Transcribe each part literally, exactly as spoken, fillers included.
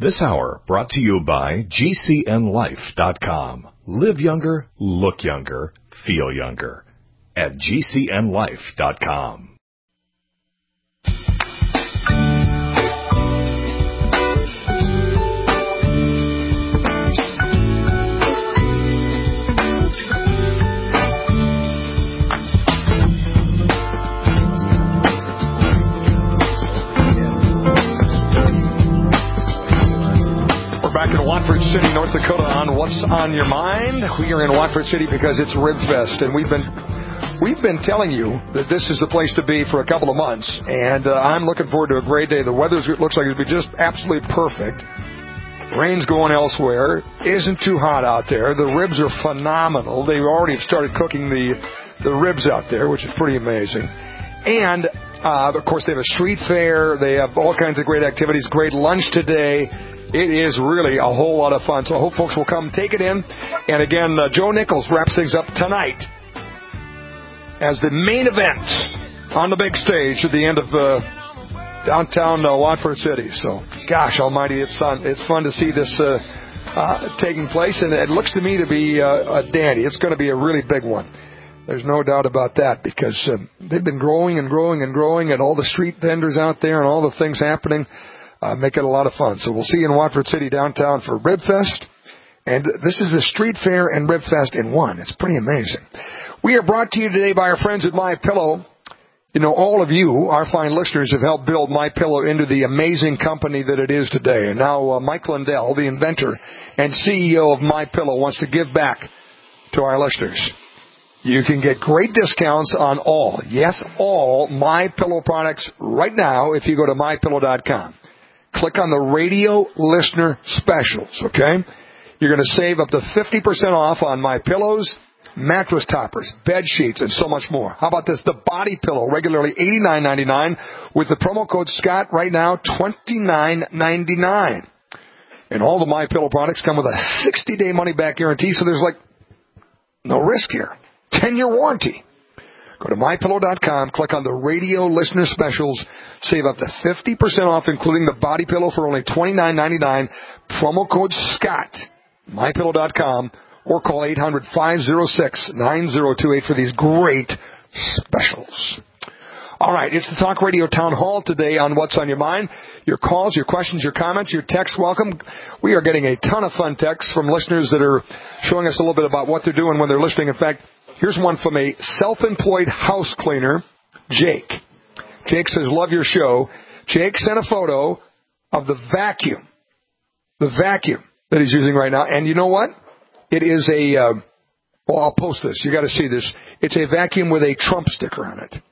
This hour brought to you by G C N life dot com. Live younger, look younger, feel younger at G C N life dot com. Back in Watford City, North Dakota on What's on Your Mind. We are in Watford City because it's Ribfest, and we've been we've been telling you that this is the place to be for a couple of months, and uh, I'm looking forward to a great day. The weather looks like it'll be just absolutely perfect. Rain's going elsewhere. Isn't too hot out there. The ribs are phenomenal. They already have started cooking the the ribs out there, which is pretty amazing. And uh, of course, they have a street fair. They have all kinds of great activities. Great lunch today. It is really a whole lot of fun. So I hope folks will come take it in. And again, uh, Joe Nichols wraps things up tonight as the main event on the big stage at the end of uh, downtown uh, Watford City. So, gosh almighty, it's fun, it's fun to see this uh, uh, taking place. And it looks to me to be uh, a dandy. It's going to be a really big one. There's no doubt about that because uh, they've been growing and growing and growing, and all the street vendors out there and all the things happening. Uh, make it a lot of fun. So we'll see you in Watford City downtown for Ribfest. And this is a street fair and Ribfest in one. It's pretty amazing. We are brought to you today by our friends at MyPillow. You know, all of you, our fine listeners, have helped build MyPillow into the amazing company that it is today. And now uh, Mike Lindell, the inventor and C E O of MyPillow, wants to give back to our listeners. You can get great discounts on all, yes, all MyPillow products right now if you go to my pillow dot com. Click on the radio listener specials, okay? You're going to save up to fifty percent off on My Pillows, mattress toppers, bed sheets, and so much more. How about this? The body pillow, regularly eighty-nine ninety-nine, with the promo code Scott right now, twenty-nine ninety-nine. And all the My Pillow products come with a sixty-day money-back guarantee, so there's like no risk here. ten-year warranty. Go to my pillow dot com, click on the radio listener specials, save up to fifty percent off, including the body pillow for only twenty-nine ninety-nine. Promo code Scott, my pillow dot com, or call eight hundred, five oh six, nine oh two eight for these great specials. All right, it's the Talk Radio Town Hall today on What's on Your Mind. Your calls, your questions, your comments, your texts, welcome. We are getting a ton of fun texts from listeners that are showing us a little bit about what they're doing when they're listening. In fact, here's one from a self-employed house cleaner, Jake. Jake says, love your show. Jake sent a photo of the vacuum, the vacuum that he's using right now. And you know what? It is a, uh, well, I'll post this. You got to see this. It's a vacuum with a Trump sticker on it.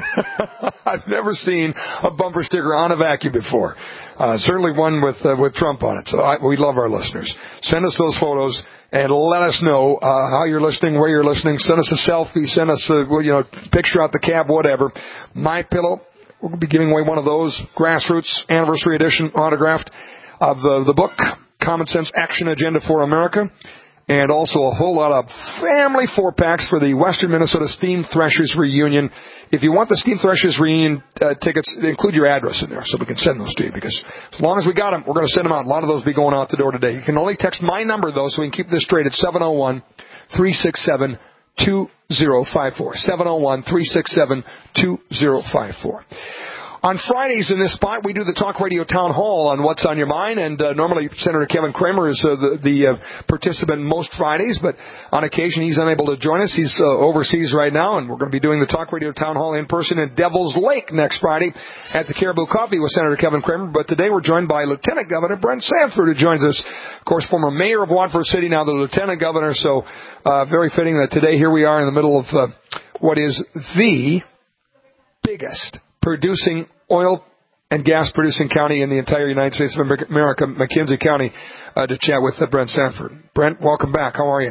I've never seen a bumper sticker on a vacuum before. Uh, certainly one with uh, with Trump on it. So I, we love our listeners. Send us those photos and let us know uh, how you're listening, where you're listening. Send us a selfie. Send us a well, you know picture out the cab, whatever. MyPillow. We'll be giving away one of those Grassroots Anniversary Edition autographed of the the book Common Sense Action Agenda for America. And also a whole lot of family four-packs for the Western Minnesota Steam Threshers Reunion. If you want the Steam Threshers Reunion uh, tickets, include your address in there so we can send those to you. Because as long as we got them, we're going to send them out. A lot of those will be going out the door today. You can only text my number, though, so we can keep this straight. It's seven oh one, three six seven, two oh five four. seven oh one, three six seven, two oh five four. On Fridays in this spot, we do the Talk Radio Town Hall on What's on Your Mind, and uh, normally Senator Kevin Kramer is uh, the, the uh, participant most Fridays, but on occasion he's unable to join us. He's uh, overseas right now, and we're going to be doing the Talk Radio Town Hall in person in Devil's Lake next Friday at the Caribou Coffee with Senator Kevin Kramer. But today we're joined by Lieutenant Governor Brent Sanford, who joins us, of course, former mayor of Watford City, now the Lieutenant Governor. So uh, very fitting that today here we are in the middle of uh, what is the biggest producing oil and gas-producing county in the entire United States of America, McKenzie County, uh, to chat with uh, Brent Sanford. Brent, welcome back. How are you?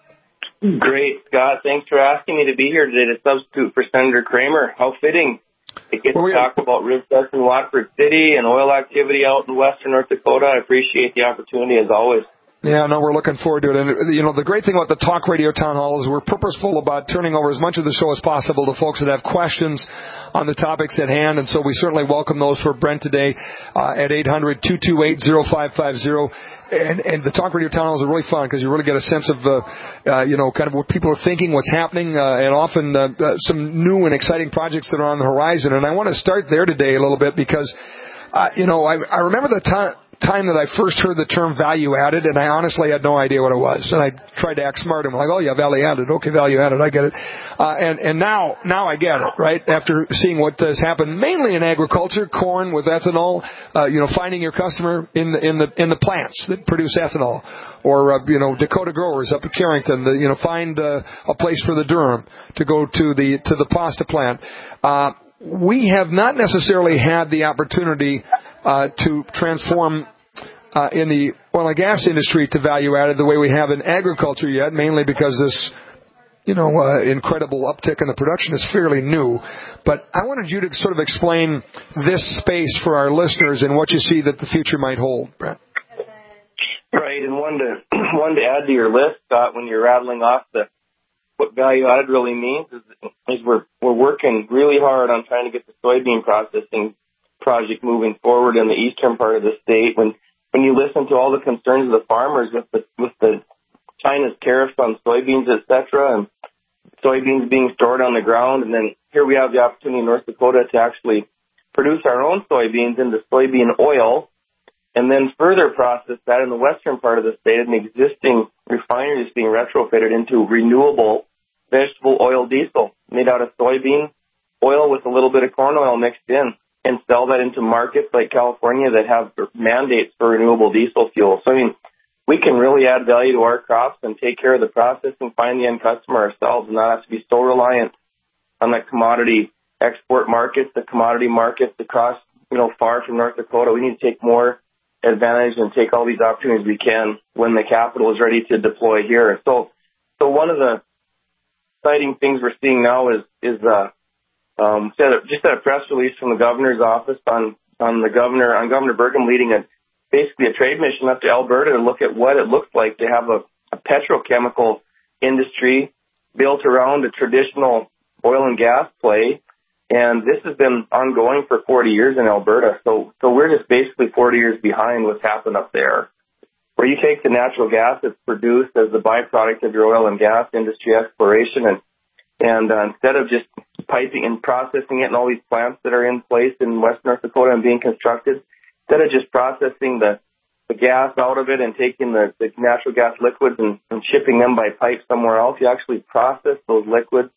Great, Scott. Thanks for asking me to be here today to substitute for Senator Kramer. How fitting to get well, to talk are... about Ribfest in Watford City and oil activity out in western North Dakota. I appreciate the opportunity, as always. Yeah, no, we're looking forward to it. And, you know, the great thing about the Talk Radio Town Hall is we're purposeful about turning over as much of the show as possible to folks that have questions on the topics at hand. And so we certainly welcome those for Brent today uh, at eight hundred, two two eight, oh five five oh. And, and the Talk Radio Town Halls are really fun because you really get a sense of, uh, uh, you know, kind of what people are thinking, what's happening, uh, and often uh, uh, some new and exciting projects that are on the horizon. And I want to start there today a little bit because, uh, you know, I, I remember the time... time that I first heard the term value added, and I honestly had no idea what it was. And I tried to act smart and I'm like, oh yeah, value added. Okay, value added. I get it. Uh, and, and now, now I get it, right? After seeing what has happened mainly in agriculture, corn with ethanol, uh, you know, finding your customer in the, in the, in the plants that produce ethanol, or, uh, you know, Dakota Growers up at Carrington, the, you know, find, uh, a place for the durum to go to the, to the pasta plant. Uh, we have not necessarily had the opportunity Uh, to transform uh, in the oil and gas industry to value added the way we have in agriculture yet, mainly because this, you know, uh, incredible uptick in the production is fairly new. But I wanted you to sort of explain this space for our listeners and what you see that the future might hold, Brent. Right, and one to one to add to your list, Scott, when you're rattling off the what value added really means is, is we're we're working really hard on trying to get the soybean processing project moving forward in the eastern part of the state. When when you listen to all the concerns of the farmers with the with the China's tariffs on soybeans, et cetera, and soybeans being stored on the ground, and then here we have the opportunity in North Dakota to actually produce our own soybeans into soybean oil, and then further process that in the western part of the state, an existing refinery is being retrofitted into renewable vegetable oil diesel made out of soybean oil with a little bit of corn oil mixed in, and sell that into markets like California that have mandates for renewable diesel fuel. So, I mean, we can really add value to our crops and take care of the process and find the end customer ourselves and not have to be so reliant on the commodity export markets, the commodity markets across, you know, far from North Dakota. We need to take more advantage and take all these opportunities we can when the capital is ready to deploy here. So, so one of the exciting things we're seeing now is, is, uh, Um, just had a press release from the governor's office on, on the governor, on Governor Burgum leading a, basically a trade mission up to Alberta to look at what it looks like to have a, a petrochemical industry built around a traditional oil and gas play. And this has been ongoing for forty years in Alberta. So, so we're just basically forty years behind what's happened up there, where you take the natural gas that's produced as the byproduct of your oil and gas industry exploration and And uh, instead of just piping and processing it in all these plants that are in place in West North Dakota and being constructed, instead of just processing the, the gas out of it and taking the, the natural gas liquids and, and shipping them by pipe somewhere else, you actually process those liquids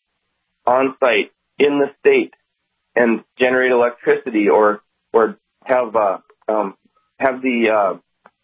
on site in the state and generate electricity, or or have uh, um, have the uh,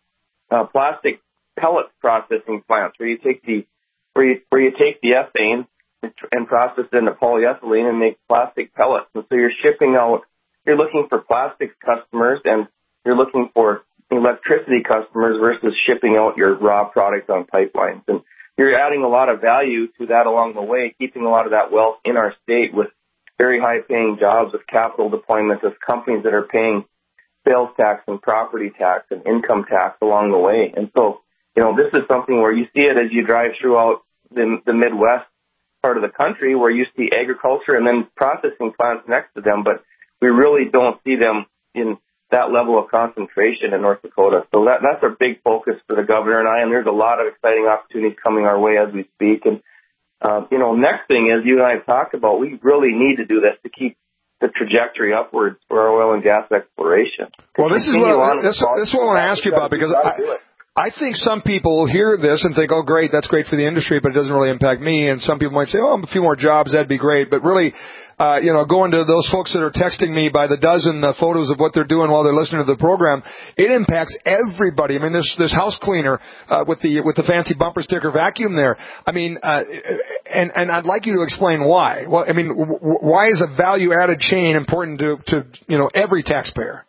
uh, plastic pellet processing plants where you take the where you where you take the ethane and process it into polyethylene and make plastic pellets. And so you're shipping out, you're looking for plastics customers and you're looking for electricity customers versus shipping out your raw product on pipelines. And you're adding a lot of value to that along the way, keeping a lot of that wealth in our state with very high paying jobs, with capital deployments, of companies that are paying sales tax and property tax and income tax along the way. And so, you know, this is something where you see it as you drive throughout the, the Midwest part of the country, where you see agriculture and then processing plants next to them, but we really don't see them in that level of concentration in North Dakota. So that, that's our big focus for the governor and I, and there's a lot of exciting opportunities coming our way as we speak. And, uh, you know, next thing is, you and I have talked about, we really need to do this to keep the trajectory upwards for our oil and gas exploration. Well, this is what, this, this is what I want to ask you about, because I, I think some people hear this and think, oh, great, that's great for the industry, but it doesn't really impact me. And some people might say, oh, a few more jobs, that'd be great. But really, uh, you know, going to those folks that are texting me by the dozen uh, photos of what they're doing while they're listening to the program, it impacts everybody. I mean, this this house cleaner uh, with the with the fancy bumper sticker vacuum there. I mean, uh, and and I'd like you to explain why. Well, I mean, w- why is a value-added chain important to to you know every taxpayer?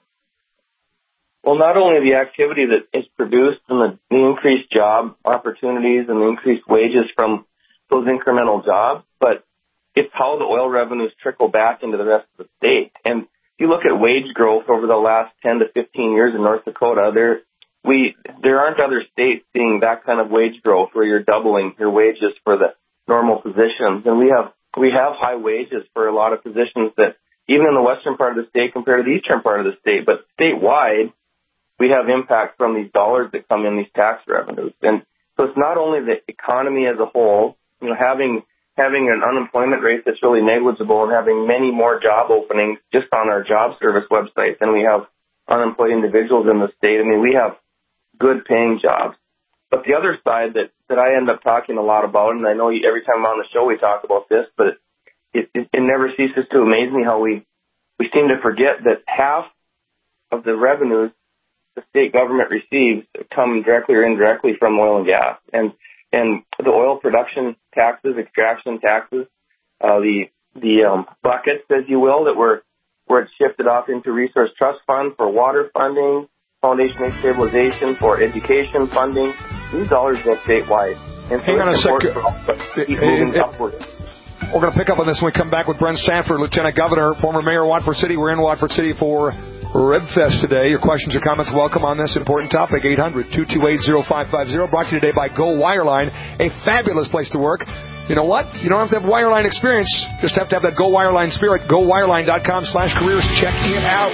Well, not only the activity that is produced and the, the increased job opportunities and the increased wages from those incremental jobs, but it's how the oil revenues trickle back into the rest of the state. And if you look at wage growth over the last ten to fifteen years in North Dakota, there we there aren't other states seeing that kind of wage growth where you're doubling your wages for the normal positions. And we have we have high wages for a lot of positions that even in the western part of the state compared to the eastern part of the state. But statewide, we have impact from these dollars that come in, these tax revenues. And so it's not only the economy as a whole, you know, having having an unemployment rate that's really negligible and having many more job openings just on our job service website than we have unemployed individuals in the state. I mean, we have good paying jobs. But the other side that, that I end up talking a lot about, and I know every time I'm on the show we talk about this, but it, it, it never ceases to amaze me how we, we seem to forget that half of the revenues the state government receives come directly or indirectly from oil and gas. And and the oil production taxes, extraction taxes, uh, the the um, buckets, as you will, that were where it's shifted off into Resource Trust Fund for water funding, Foundation Aid Stabilization for education funding. These dollars go statewide. And so Hang on a second. Keep moving upward. We're going to pick up on this when we come back with Brent Sanford, Lieutenant Governor, former Mayor of Watford City. We're in Watford City for RibFest today. Your questions or comments welcome on this important topic. eight hundred, two two eight, oh five five oh. Brought to you today by Go Wireline, a fabulous place to work. You know what? You don't have to have wireline experience. Just have to have that Go Wireline spirit. go wireline dot com slash careers. Check it out.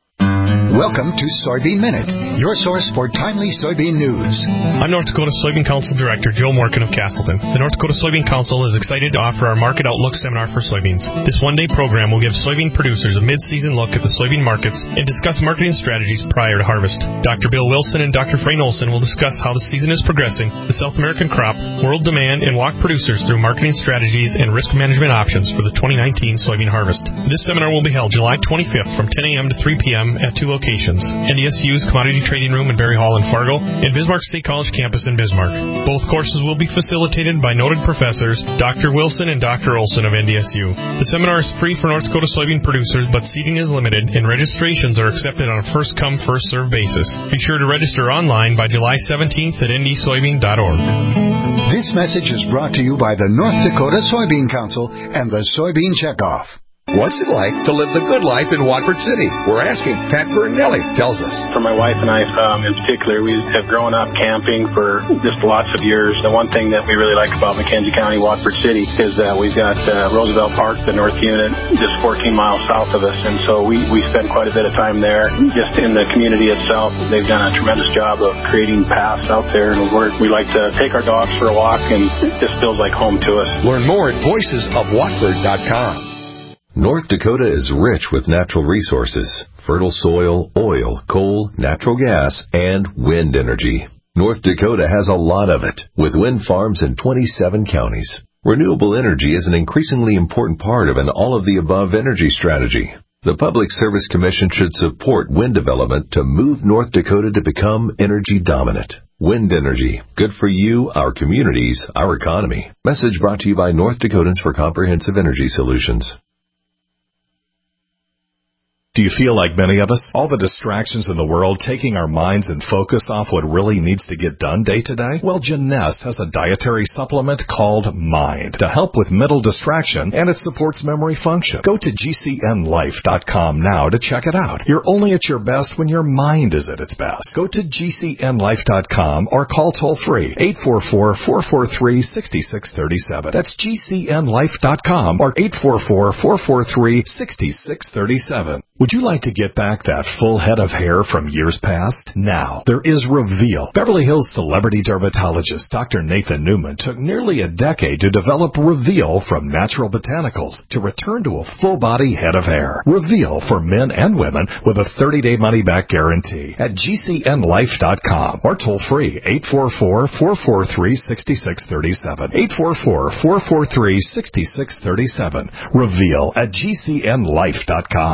Welcome to Soybean Minute, your source for timely soybean news. I'm North Dakota Soybean Council Director Joe Morkin of Castleton. The North Dakota Soybean Council is excited to offer our Market Outlook Seminar for soybeans. This one-day program will give soybean producers a mid-season look at the soybean markets and discuss marketing strategies prior to harvest. Doctor Bill Wilson and Doctor Frayne Olson will discuss how the season is progressing, the South American crop, world demand, and walk producers through marketing strategies and risk management options for the twenty nineteen soybean harvest. This seminar will be held July twenty-fifth from ten a.m. to three p.m. at two locations. N D S U's Commodity Trading Room in Berry Hall in Fargo, and Bismarck State College campus in Bismarck. Both courses will be facilitated by noted professors Doctor Wilson and Doctor Olson of N D S U. The seminar is free for North Dakota soybean producers, but seating is limited, and registrations are accepted on a first-come, first-served basis. Be sure to register online by July seventeenth at n d soybean dot org. This message is brought to you by the North Dakota Soybean Council and the Soybean Checkoff. What's it like to live the good life in Watford City? We're asking. Pat Bernelli tells us. For my wife and I, um, in particular, we have grown up camping for just lots of years. The one thing that we really like about McKenzie County, Watford City, is that we've got uh, Roosevelt Park, the North Unit, just fourteen miles south of us. And so we, we spend quite a bit of time there. Just in the community itself, they've done a tremendous job of creating paths out there. And we're, we like to take our dogs for a walk, and it just feels like home to us. Learn more at voices of watford dot com. North Dakota is rich with natural resources, fertile soil, oil, coal, natural gas, and wind energy. North Dakota has a lot of it, with wind farms in twenty-seven counties. Renewable energy is an increasingly important part of an all-of-the-above energy strategy. The Public Service Commission should support wind development to move North Dakota to become energy dominant. Wind energy. Good for you, our communities, our economy. Message brought to you by North Dakotans for Comprehensive Energy Solutions. Do you feel like many of us? All the distractions in the world taking our minds and focus off what really needs to get done day to day? Well, Jeunesse has a dietary supplement called Mind to help with mental distraction, and it supports memory function. Go to G C N life dot com now to check it out. You're only at your best when your mind is at its best. Go to G C N life dot com or call toll-free eight four four, four four three, six six three seven. That's G C N life dot com or eight four four, four four three, six six three seven. Would you like to get back that full head of hair from years past? Now, there is Reveal. Beverly Hills celebrity dermatologist Doctor Nathan Newman took nearly a decade to develop Reveal from natural botanicals to return to a full-body head of hair. Reveal for men and women with a thirty-day money-back guarantee at G C N life dot com or toll-free eight four four, four four three, six six three seven. eight four four, four four three, six six three seven. Reveal at G C N life dot com.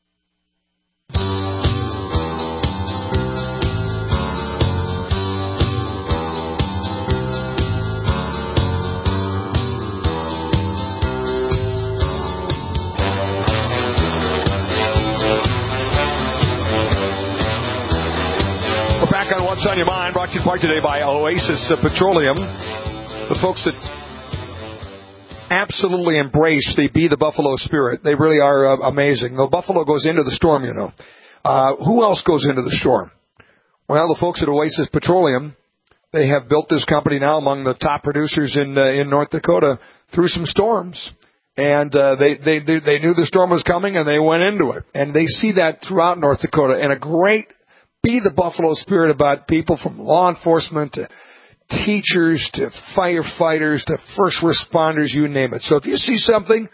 What's on your mind? Brought to you in part today by Oasis Petroleum. The folks that absolutely embrace the Be the Buffalo spirit. They really are uh, amazing. The buffalo goes into the storm, you know. Uh, who else goes into the storm? Well, the folks at Oasis Petroleum, they have built this company now among the top producers in uh, in North Dakota through some storms. And uh, they, they they knew the storm was coming, and they went into it. And they see that throughout North Dakota. And a great be the Buffalo spirit about people from law enforcement to teachers to firefighters to first responders, you name it. So if you see something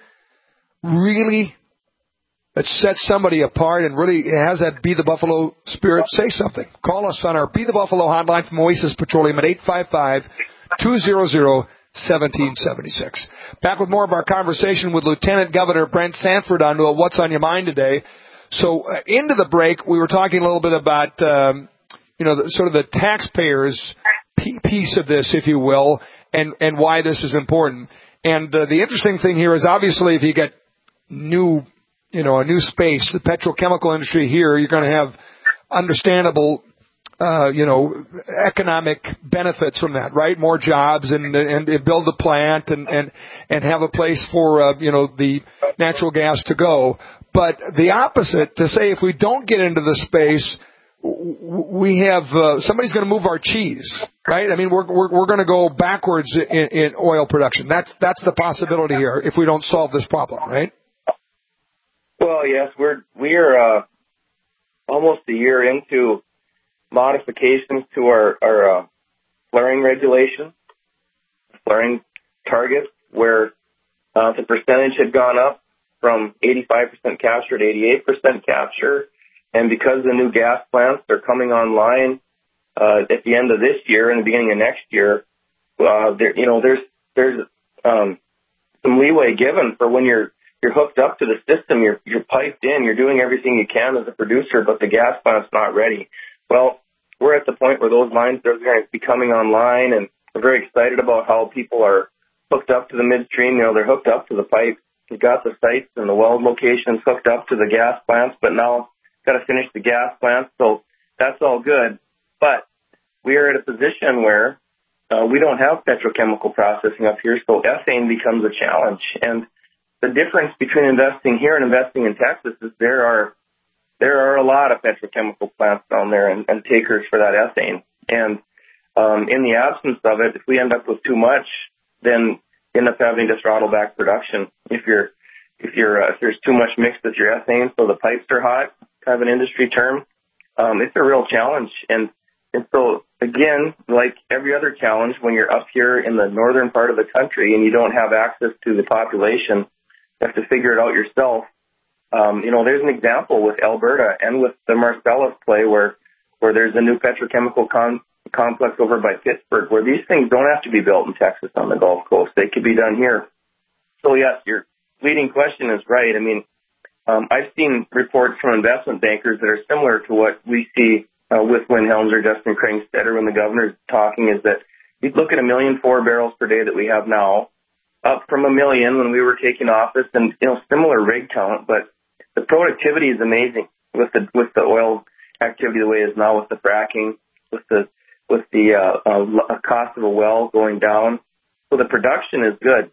really that sets somebody apart and really has that Be the Buffalo spirit, say something. Call us on our Be the Buffalo hotline from Oasis Petroleum at eight five five, two hundred, seventeen seventy-six. Back with more of our conversation with Lieutenant Governor Brent Sanford on What's on Your Mind today. So uh, into the break, we were talking a little bit about, um, you know, the, sort of the taxpayers p- piece of this, if you will, and, and why this is important. And uh, the interesting thing here is obviously if you get new, you know, a new space, the petrochemical industry here, you're going to have understandable, uh, you know, economic benefits from that, right? More jobs and and, and build a plant and, and, and have a place for, uh, you know, the natural gas to go. But the opposite, to say if we don't get into the space, we have uh, somebody's going to move our cheese, right? I mean, we're we're, we're going to go backwards in, in oil production. That's that's the possibility here if we don't solve this problem, right? Well, yes, we're we're uh, almost a year into modifications to our our uh, flaring regulations, flaring targets, where uh, the percentage had gone up from eighty-five percent capture to eighty-eight percent capture. And because the new gas plants are coming online uh, at the end of this year and the beginning of next year, uh, there, you know, there's there's um, some leeway given for when you're you're hooked up to the system, you're you're piped in, you're doing everything you can as a producer, but the gas plant's not ready. Well, we're at the point where those lines are going to be coming online, and we're very excited about how people are hooked up to the midstream. You know, they're hooked up to the pipes. We've got the sites and the weld locations hooked up to the gas plants, but now got to finish the gas plants, so that's all good. But we are at a position where uh, we don't have petrochemical processing up here, so ethane becomes a challenge. And the difference between investing here and investing in Texas is there are there are a lot of petrochemical plants down there and, and takers for that ethane. And um, in the absence of it, if we end up with too much, then you end up having to throttle back production. If you're if you're uh, if there's too much mixed with your ethane, so the pipes are hot, kind of an industry term, um, it's a real challenge. And, and so, again, like every other challenge, when you're up here in the northern part of the country and you don't have access to the population, you have to figure it out yourself. Um, you know, there's an example with Alberta and with the Marcellus play where, where there's a new petrochemical con- complex over by Pittsburgh, where these things don't have to be built in Texas on the Gulf Coast. They could be done here. So, yes, your leading question is right. I mean, Um, I've seen reports from investment bankers that are similar to what we see uh, with Win Helms or Justin Kringstetter when the governor's talking, is that you look at a million four barrels per day that we have now, up from a million when we were taking office, and you know similar rig count, but the productivity is amazing with the with the oil activity the way it is now, with the fracking, with the with the uh, uh, cost of a well going down. So the production is good,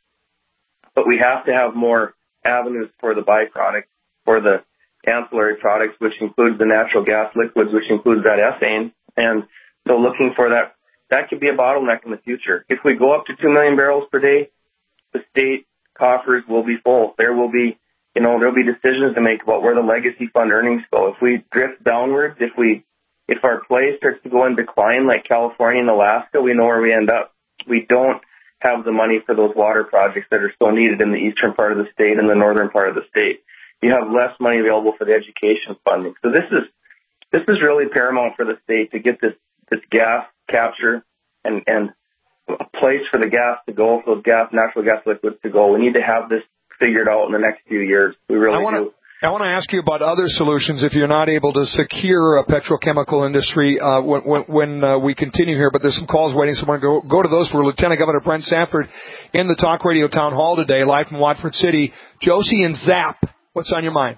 but we have to have more avenues for the byproduct, for the ancillary products, which includes the natural gas liquids, which includes that ethane. And so looking for that, that could be a bottleneck in the future. If we go up to two million barrels per day, the state coffers will be full. There will be, you know, there'll be decisions to make about where the legacy fund earnings go. If we drift downwards, if we, if our play starts to go in decline like California and Alaska, we know where we end up. We don't have the money for those water projects that are so needed in the eastern part of the state and the northern part of the state. You have less money available for the education funding. So this is this is really paramount for the state to get this, this gas capture and, and a place for the gas to go, for those gas, natural gas liquids to go. We need to have this figured out in the next few years. We really I wanna, do. I want to ask you about other solutions if you're not able to secure a petrochemical industry uh, when, when, when uh, we continue here, but there's some calls waiting, so I want to go, go to those for Lieutenant Governor Brent Sanford in the Talk Radio Town Hall today, live from Watford City. Josie and Zap, what's on your mind?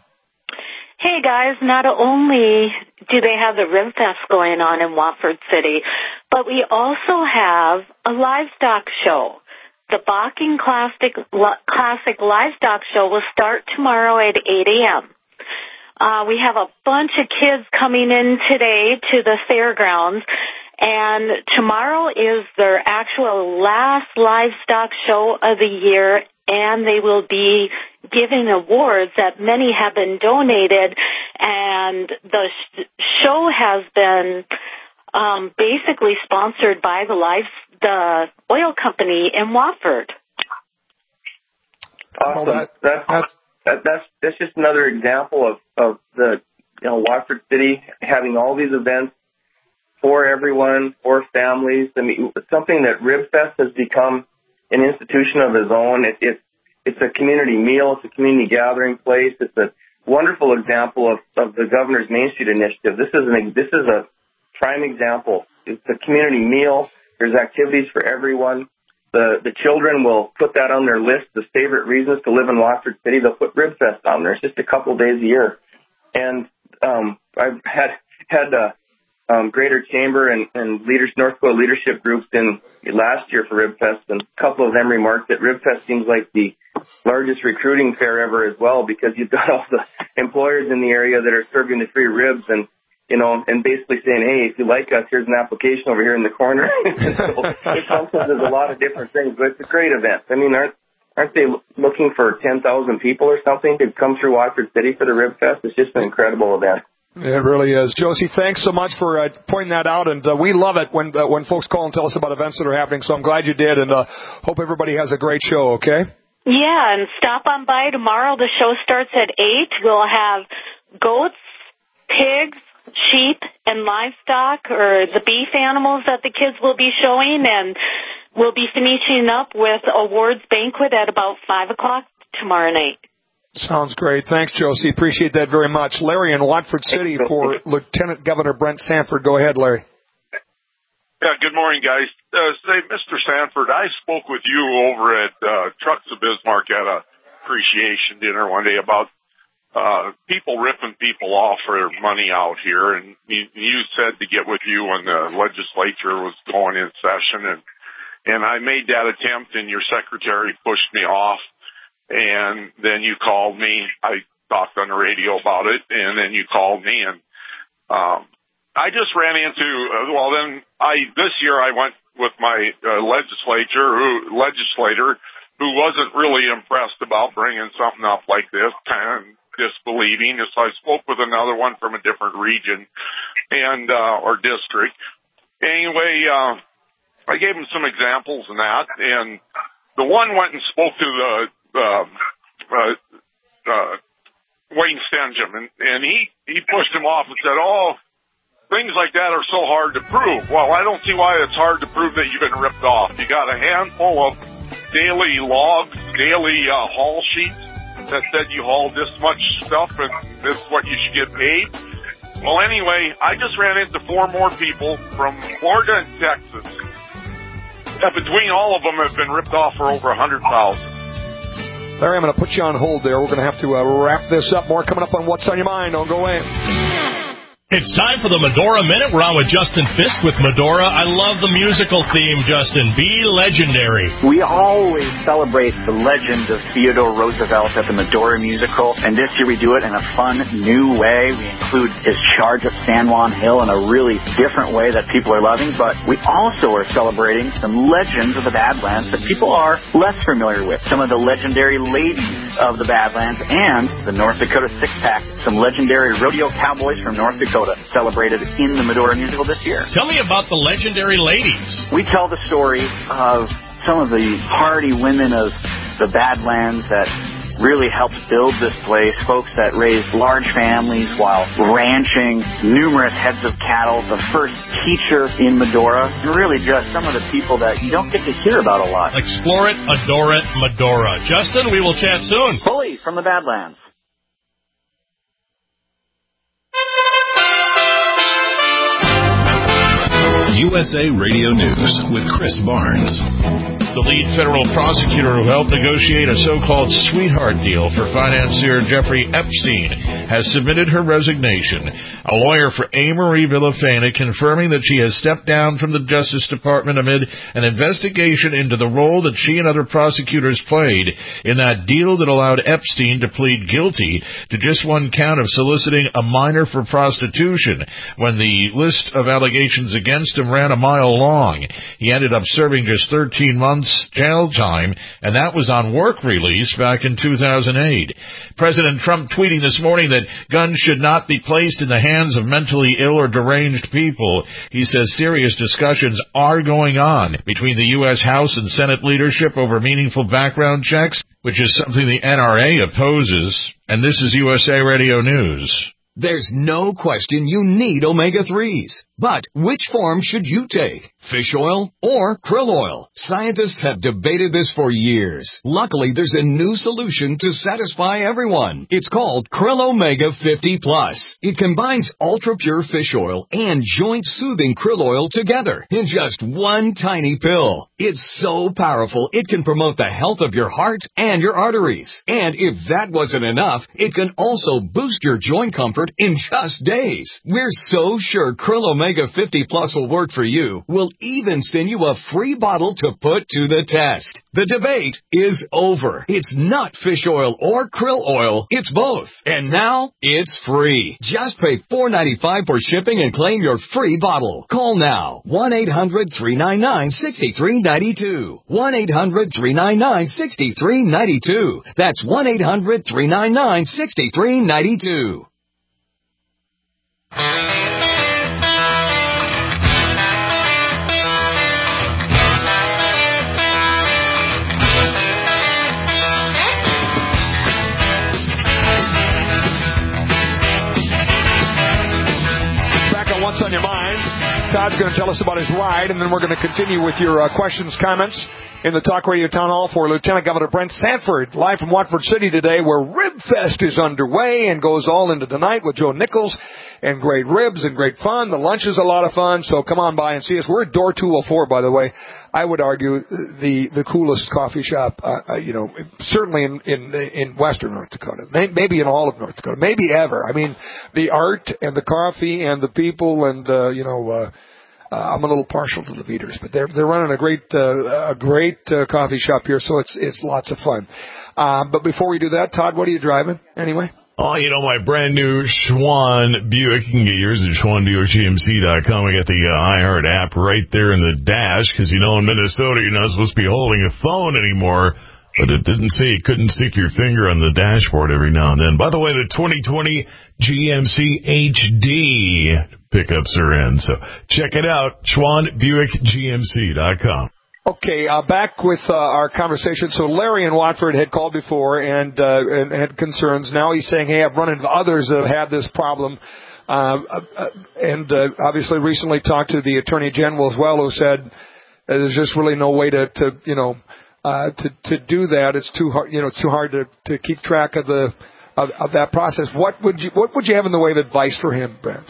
Hey, guys, not only do they have the RibFest going on in Watford City, but we also have a livestock show. The Bocking Classic, Classic Livestock Show will start tomorrow at eight a.m. Uh, we have a bunch of kids coming in today to the fairgrounds, and tomorrow is their actual last livestock show of the year, and they will be giving awards that many have been donated, and the sh- show has been um, basically sponsored by the life, the oil company in Watford. Awesome. Well, that, that's, that's, that, that's that's just another example of, of the you know Watford City having all these events for everyone, for families. I mean, it's something that RibFest has become an institution of its own. It, it, it's a community meal. It's a community gathering place. It's a wonderful example of, of the Governor's Main Street Initiative. This is an this is a prime example. It's a community meal. There's activities for everyone. The the children will put that on their list, the favorite reasons to live in Watford City. They'll put RibFest on there. It's just a couple days a year. And um, I've had had uh, um, Greater Chamber and, and leaders, North Dakota leadership groups in last year for RibFest, and a couple of them remarked that RibFest seems like the largest recruiting fair ever as well, because you've got all the employers in the area that are serving the free ribs and you know, and basically saying, hey, if you like us, here's an application over here in the corner. So it functions as a lot of different things, but it's a great event. I mean, aren't, aren't they looking for ten thousand people or something to come through Watford City for the Rib Fest? It's just an incredible event. It really is. Josie, thanks so much for uh, pointing that out, and uh, we love it when uh, when folks call and tell us about events that are happening, so I'm glad you did, and uh, hope everybody has a great show, okay? Yeah, and stop on by tomorrow. The show starts at eight. We'll have goats, pigs, sheep, and livestock, or the beef animals that the kids will be showing, and we'll be finishing up with awards banquet at about five o'clock tomorrow night. Sounds great. Thanks, Josie. Appreciate that very much. Larry in Watford City for Lieutenant Governor Brent Sanford. Go ahead, Larry. Yeah, good morning, guys. Uh, say, Mister Sanford, I spoke with you over at uh, Trucks of Bismarck at a appreciation dinner one day about Uh, people ripping people off for their money out here, and you, you said to get with you when the legislature was going in session, and and I made that attempt, and your secretary pushed me off, and then you called me. I talked on the radio about it, and then you called me, and um, I just ran into. Uh, well, then I this year I went with my uh, legislature who legislator who wasn't really impressed about bringing something up like this, kind of disbelieving. So I spoke with another one from a different region and uh, or district. Anyway, uh, I gave him some examples and that, and the one went and spoke to the uh, uh, uh, Wayne Stenjum, and, and he, he pushed him off and said, oh, things like that are so hard to prove. Well, I don't see why it's hard to prove that you've been ripped off. You got a handful of daily logs, daily uh, haul sheets that said you hauled this much stuff and this is what you should get paid. Well, anyway, I just ran into four more people from Florida and Texas that between all of them have been ripped off for over one hundred thousand dollars. Larry, I'm going to put you on hold there. We're going to have to uh, wrap this up. More coming up on What's on Your Mind. Don't go away. It's time for the Medora Minute. We're on with Justin Fisk with Medora. I love the musical theme, Justin. Be legendary. We always celebrate the legend of Theodore Roosevelt at the Medora musical, and this year we do it in a fun, new way. We include his charge up San Juan Hill in a really different way that people are loving, but we also are celebrating some legends of the Badlands that people are less familiar with. Some of the legendary ladies of the Badlands and the North Dakota Six-Pack, some legendary rodeo cowboys from North Dakota, celebrated in the Medora musical this year. Tell me about the legendary ladies. We tell the story of some of the hardy women of the Badlands that really helped build this place, folks that raised large families while ranching numerous heads of cattle, the first teacher in Medora, and really just some of the people that you don't get to hear about a lot. Explore it, adore it, Medora. Justin, we will chat soon. Fully from the Badlands. U S A Radio News with Chris Barnes. The lead federal prosecutor who helped negotiate a so-called sweetheart deal for financier Jeffrey Epstein has submitted her resignation. A lawyer for A. Marie Villafana confirming that she has stepped down from the Justice Department amid an investigation into the role that she and other prosecutors played in that deal that allowed Epstein to plead guilty to just one count of soliciting a minor for prostitution when the list of allegations against him ran a mile long. He ended up serving just thirteen months jail time, and that was on work release back in two thousand eight. President Trump tweeting this morning that guns should not be placed in the hands of mentally ill or deranged people. He says serious discussions are going on between the U S House and Senate leadership over meaningful background checks, which is something the N R A opposes. And this is U S A Radio News. There's no question you need omega threes. But which form should you take? Fish oil or krill oil? Scientists have debated this for years. Luckily, there's a new solution to satisfy everyone. It's called Krill Omega fifty plus. It combines ultra-pure fish oil and joint-soothing krill oil together in just one tiny pill. It's so powerful, it can promote the health of your heart and your arteries. And if that wasn't enough, it can also boost your joint comfort in just days. We're so sure Krill Omega fifty plus will work for you. We'll even send you a free bottle to put to the test. The debate is over. It's not fish oil or krill oil. It's both. And now it's free. Just pay four dollars and ninety-five cents for shipping and claim your free bottle. Call now. one eight hundred three nine nine six three nine two. one eight hundred three nine nine six three nine two. That's one eight hundred three nine nine six three nine two. What's on your mind? Todd's going to tell us about his ride, and then we're going to continue with your uh, questions, comments in the Talk Radio Town Hall for Lieutenant Governor Brent Sanford, live from Watford City today, where Rib Fest is underway and goes all into the night with Joe Nichols and great ribs and great fun. The lunch is a lot of fun, so come on by and see us. We're at door two oh four, by the way. I would argue the the coolest coffee shop, uh, you know, certainly in, in in western North Dakota, maybe in all of North Dakota, maybe ever. I mean, the art and the coffee and the people and, uh, you know, uh, uh, I'm a little partial to the Beaters, but they're they're running a great uh, a great uh, coffee shop here, so it's it's lots of fun. Uh, but before we do that, Todd, what are you driving anyway? Oh, you know, my brand new Schwann Buick. You can get yours at Schwann Buick G M C dot com. I got the uh, iHeart app right there in the dash because, you know, in Minnesota, you're not supposed to be holding a phone anymore. But it didn't say you couldn't stick your finger on the dashboard every now and then. By the way, the twenty twenty G M C H D pickups are in. So check it out, Schwann Buick G M C dot com. Okay, uh, back with uh, our conversation. So Larry in Watford had called before and, uh, and had concerns. Now he's saying, hey, I've run into others that have had this problem. Uh, uh, and uh, obviously recently talked to the Attorney General as well, who said uh, there's just really no way to, to you know, uh, to, to do that. It's too hard, you know, it's too hard to, to keep track of the of, of that process. What would you what would you have in the way of advice for him, Brent?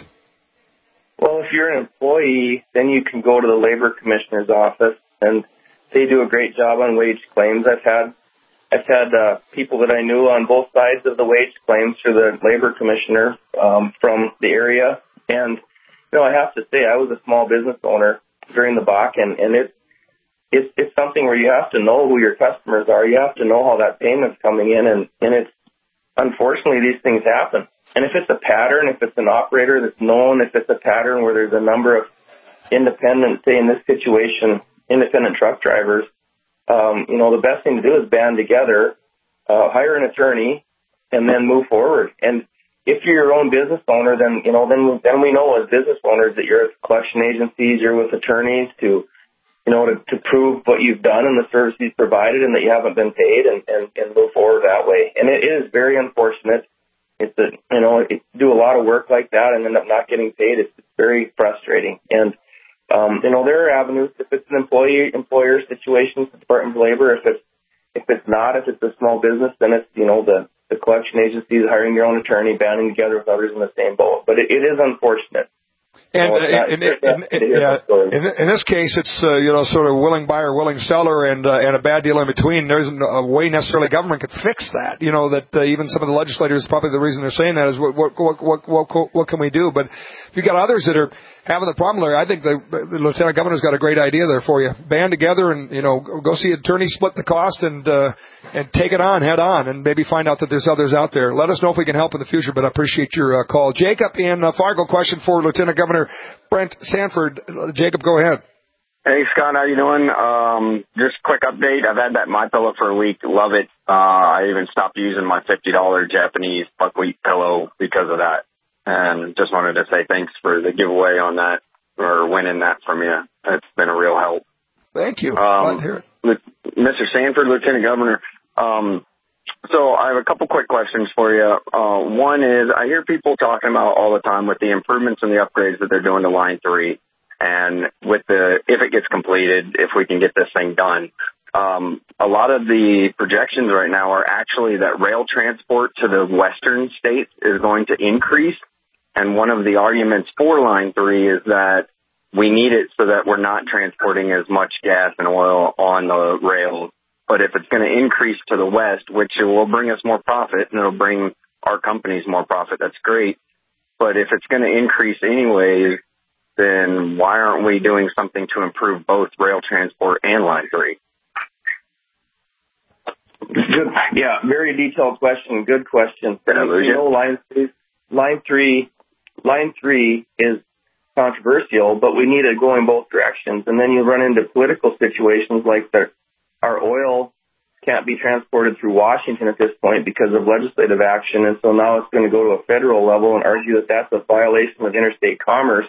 Well, if you're an employee, then you can go to the Labor Commissioner's office. And they do a great job on wage claims. I've had I've had uh, people that I knew on both sides of the wage claims for the labor commissioner um, from the area. And you know, I have to say, I was a small business owner during the Bakken, and it it's it's something where you have to know who your customers are. You have to know how that payment's coming in, and and it's unfortunately these things happen. And if it's a pattern, if it's an operator that's known, if it's a pattern where there's a number of independent, say in this situation, independent truck drivers, um, you know, the best thing to do is band together, uh, hire an attorney, and then move forward. And if you're your own business owner, then, you know, then, then we know as business owners that you're at collection agencies, you're with attorneys to, you know, to, to prove what you've done and the service you've provided and that you haven't been paid and, and, and move forward that way. And it is very unfortunate. It's a, you know, it, do a lot of work like that and end up not getting paid. It's, it's very frustrating. And, Um, you know, there are avenues. If it's an employee-employer situation, it's the Department of Labor. If it's if it's not, if it's a small business, then it's, you know, the, the collection agencies hiring their own attorney, banding together with others in the same boat. But it, it is unfortunate. And no, uh, in, in, in, in, yeah, in, in this case, it's uh, you know sort of willing buyer, willing seller, and uh, and a bad deal in between. There isn't a way necessarily government could fix that. You know that uh, even some of the legislators, probably the reason they're saying that is what what what what, what, what can we do? But if you got others that are having the problem there, I think the, the lieutenant governor's got a great idea there for you. Band together and you know go see attorneys, split the cost, and uh, and take it on head on, and maybe find out that there's others out there. Let us know if we can help in the future. But I appreciate your uh, call, Jacob in uh, Fargo. Question for Lieutenant Governor Brent Sanford. Jacob, go ahead. Hey, Scott, how you doing? Um, just quick update. I've had that MyPillow for a week. Love it. Uh, I even stopped using my fifty dollars Japanese buckwheat pillow because of that. And just wanted to say thanks for the giveaway on that, or winning that from you. It's been a real help. Thank you. Um, Mister Sanford, Lieutenant Governor, um, so I have a couple quick questions for you. Uh, one is, I hear people talking about all the time with the improvements and the upgrades that they're doing to Line three, and with the, if it gets completed, if we can get this thing done. Um, a lot of the projections right now are actually that rail transport to the western states is going to increase, and one of the arguments for Line three is that we need it so that we're not transporting as much gas and oil on the rails. But if it's going to increase to the west, which will bring us more profit, and it'll bring our companies more profit, that's great. But if it's going to increase anyways, then why aren't we doing something to improve both rail transport and Line three? Good. Yeah, very detailed question. Good question. You know, Line three, Line three, Line three is controversial, but we need it going both directions. And then you run into political situations like the our oil can't be transported through Washington at this point because of legislative action, and so now it's going to go to a federal level and argue that that's a violation of interstate commerce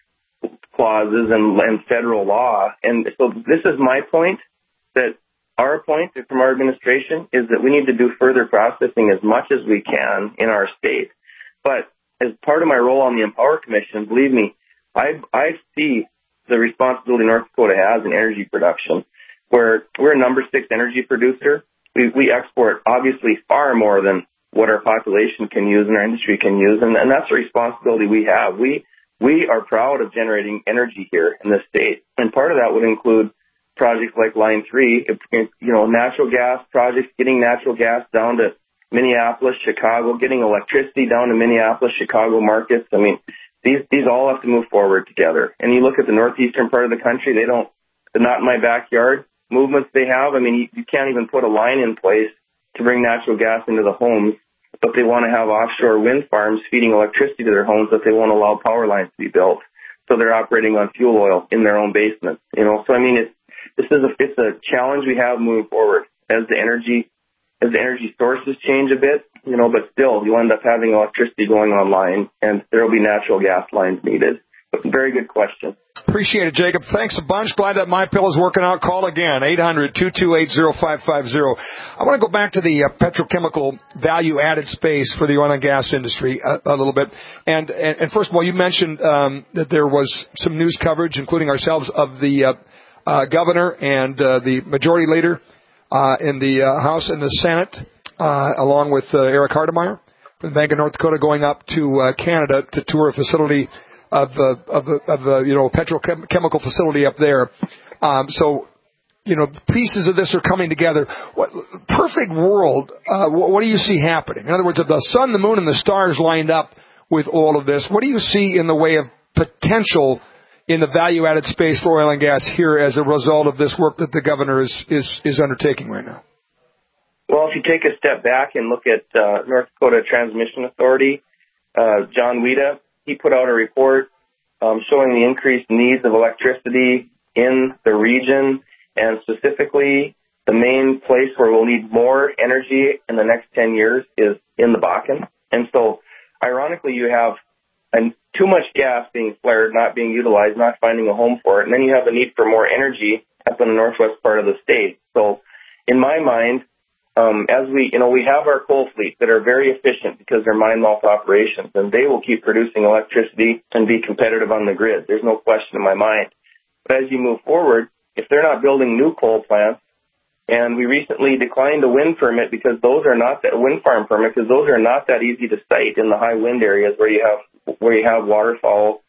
clauses and, and federal law. And so this is my point, that our point from our administration is that we need to do further processing as much as we can in our state. But as part of my role on the Empower Commission, believe me, I, I see the responsibility North Dakota has in energy production. Where we're a number six energy producer, we, we export obviously far more than what our population can use and our industry can use, and, and that's a responsibility we have. We we are proud of generating energy here in this state, and part of that would include projects like Line three, if, if, you know, natural gas projects, getting natural gas down to Minneapolis, Chicago, getting electricity down to Minneapolis, Chicago markets. I mean, these these all have to move forward together. And you look at the northeastern part of the country, they don't, they're not in my backyard. Movements they have, I mean, you, you can't even put a line in place to bring natural gas into the homes, but they want to have offshore wind farms feeding electricity to their homes, but they won't allow power lines to be built. So they're operating on fuel oil in their own basements, you know. So, I mean, it's, this is a, it's a challenge we have moving forward as the energy, as the energy sources change a bit, you know, but still you end up having electricity going online and there will be natural gas lines needed. But very good question. Appreciate it, Jacob. Thanks a bunch. Glad that MyPillow's working out. Call again, eight hundred, two two eight, zero five five zero. I want to go back to the uh, petrochemical value-added space for the oil and gas industry a, a little bit. And, and, and first of all, you mentioned um, that there was some news coverage, including ourselves, of the uh, uh, governor and uh, the majority leader uh, in the uh, House and the Senate, uh, along with uh, Eric Hardemeyer from the Bank of North Dakota, going up to uh, Canada to tour a facility of the, of the, of the, you know, petrochemical facility up there. Um, so, you know, pieces of this are coming together. What, perfect world, uh, what, what do you see happening? In other words, if the sun, the moon, and the stars lined up with all of this, what do you see in the way of potential in the value-added space for oil and gas here as a result of this work that the governor is, is, is undertaking right now? Well, if you take a step back and look at uh, North Dakota Transmission Authority, uh, John Wida, he put out a report um, showing the increased needs of electricity in the region, and specifically the main place where we'll need more energy in the next ten years is in the Bakken. And so, ironically, you have an, too much gas being flared, not being utilized, not finding a home for it, and then you have a need for more energy up in the northwest part of the state. So, in my mind, Um, as we, you know, we have our coal fleets that are very efficient because they're mine mouth operations, and they will keep producing electricity and be competitive on the grid. There's no question in my mind. But as you move forward, if they're not building new coal plants, and we recently declined a wind permit because those are not that wind farm permit because those are not that easy to site in the high wind areas where you have where you have waterfowl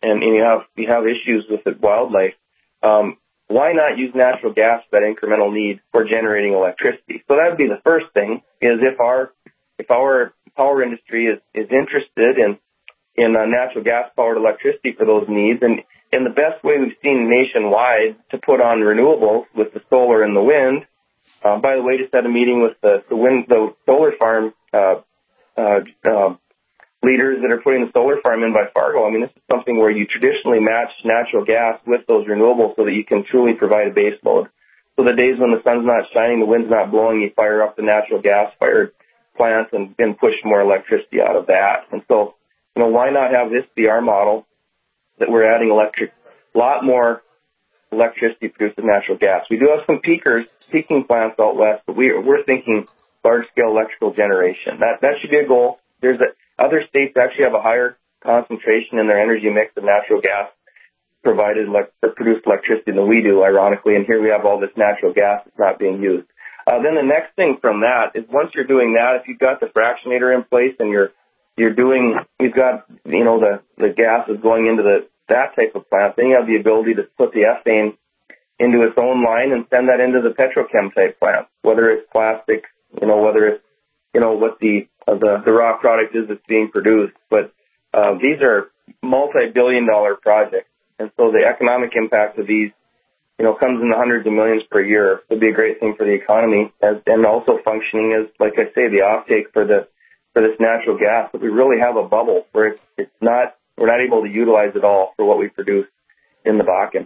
and, and you have you have issues with the wildlife, um, why not use natural gas for that incremental need for generating electricity? So that would be the first thing, is if our if our power industry is, is interested in in uh, natural gas-powered electricity for those needs, and, and the best way we've seen nationwide to put on renewables with the solar and the wind. Uh, by the way, just had a meeting with the, the wind, the solar farm uh, uh, uh, leaders that are putting the solar farm in by Fargo. I mean, this is something where you traditionally match natural gas with those renewables so that you can truly provide a base load. So the days when the sun's not shining, the wind's not blowing, you fire up the natural gas-fired plants and, and push more electricity out of that. And so, you know, why not have this be our model, that we're adding electric, a lot more electricity produced with natural gas. We do have some peakers, peaking plants out west, but we, we're thinking large-scale electrical generation. That that should be a goal. There's a, other states actually have a higher concentration in their energy mix of natural gas provided elect, or produced electricity than we do, ironically, and here we have all this natural gas that's not being used. Uh, then the next thing from that is, once you're doing that, if you've got the fractionator in place and you're you're doing, you've got, you know, the, the gas is going into the that type of plant, then you have the ability to put the ethane into its own line and send that into the petrochem type plant, whether it's plastic, you know, whether it's, you know, what the uh, the, the raw product is that's being produced. But uh, these are multi-billion dollar projects, and so the economic impact of these, you know, comes in the hundreds of millions per year. It would be a great thing for the economy, as, and also functioning as, like I say, the offtake for the for this natural gas. But we really have a bubble where it's, it's not, we're not able to utilize it all for what we produce in the Bakken.